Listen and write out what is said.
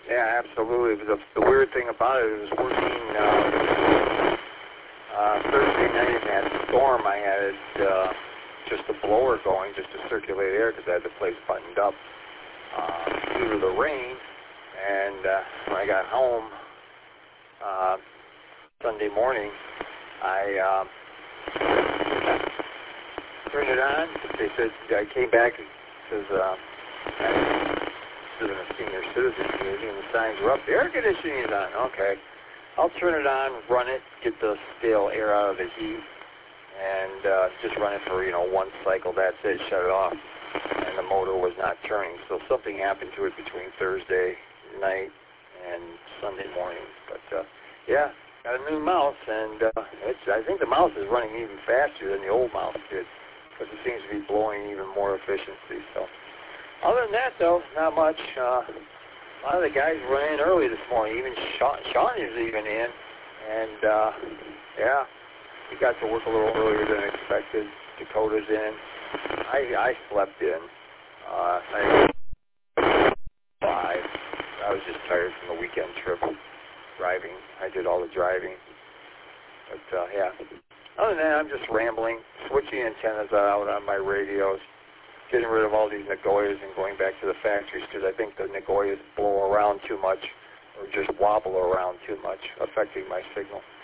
Yeah, absolutely. The weird thing about it was working Thursday night in that storm. I had just a blower going just to circulate air because I had the place buttoned up due to the rain. And when I got home Sunday morning, I turned it on. They said I came back because I live in a senior citizen community, and the signs were up. The air conditioning is on. Okay. I'll turn it on, run it, get the stale air out of the heat, and just run it for, one cycle. That's it. Shut it off. And the motor was not turning. So something happened to it between Thursday night and Sunday morning. But, yeah, got a new mouse, and I think the mouse is running even faster than the old mouse did because it seems to be blowing even more efficiency. So other than that, though, not much. A lot of the guys ran in early this morning. Even Sean is even in. And, yeah, he got to work a little earlier than expected. Dakota's in. I slept in. I was just tired from the weekend trip driving. I did all the driving. But, yeah. Other than that, I'm just rambling, switching antennas out on my radios, getting rid of all these Nagoyas and going back to the factories because I think the Nagoyas blow around too much or just wobble around too much, affecting my signal.